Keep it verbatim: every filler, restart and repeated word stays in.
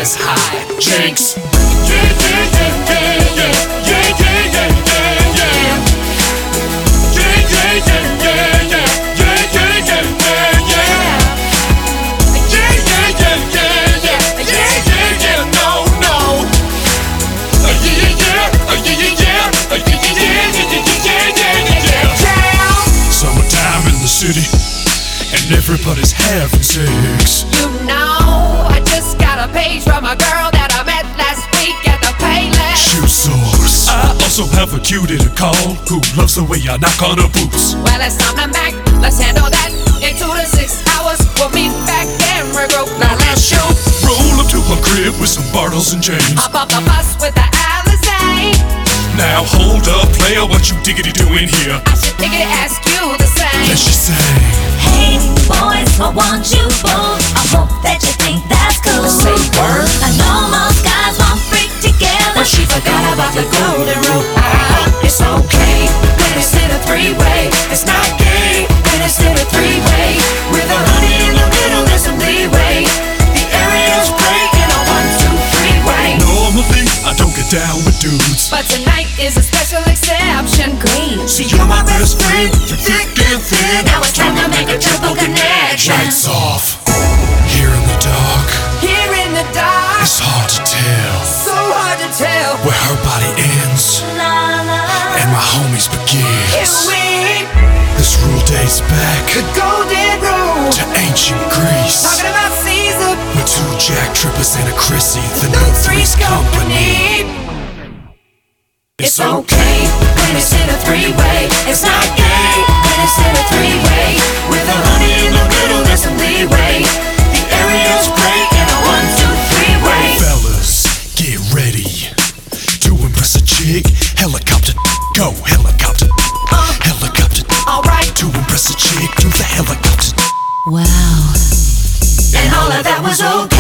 says hi, Jinx. Yeah, yeah, yeah, yeah, yeah, yeah, yeah, yeah, yeah, yeah. Yeah, yeah, yeah, yeah, yeah, yeah, yeah, yeah, yeah, yeah. Yeah, yeah, yeah, yeah, yeah, yeah, yeah, yeah, no, no. Uh, yeah, yeah, yeah, uh, yeah, yeah, yeah, uh, yeah, yeah, yeah, yeah, yeah, yeah, yeah, yeah. Summertime in the city, and everybody's having sex. You know, I just got a page from a girl that I met last week at the Payless Shoe source. I also have a cutie to call who loves the way I knock on her boots. Well, it's time to Mac, let's handle that. In two to six hours, we'll meet back and regroup. Now let's shoot. Roll up to her crib with some Bartles and James. Hop off the bus with the Alizé. Now hold up, player, what you diggity doing here? I should think it ask you the same. Then she say, hey boys, I want you both. I hope that you think that's cool. Say word. I know most guys want freak together, But she forgot about the golden rule. Ah, it's okay when it's in a three-way. It's not gay when it's in a three-way. With a honey in the middle, there's some leeway. The area's great in a one, two, three-way. normally I don't get down with dudes, But tonight is a special exception. Great. see you're my best friend, through thick and thin. Now it's time to make a triple connection. Lights off, here in the dark. Here in the dark, It's hard to tell so hard to tell. where her body ends la la. and my homies Here begins. we, This rule dates back the golden rule. to ancient Greece, Talking about Caesar, with two jack trippers and a Chrissy, the the new Three's Three's Company. Company. It's okay when it's in a three-way. It's not gay when it's in a three-way. With a honey in the middle, there's some leeway. The area's great in a one, two, three-way. Fellas, get ready to impress a chick. Helicopter, go helicopter, Uh, helicopter. alright, To impress a chick, do the helicopter. Wow. and all of that was okay.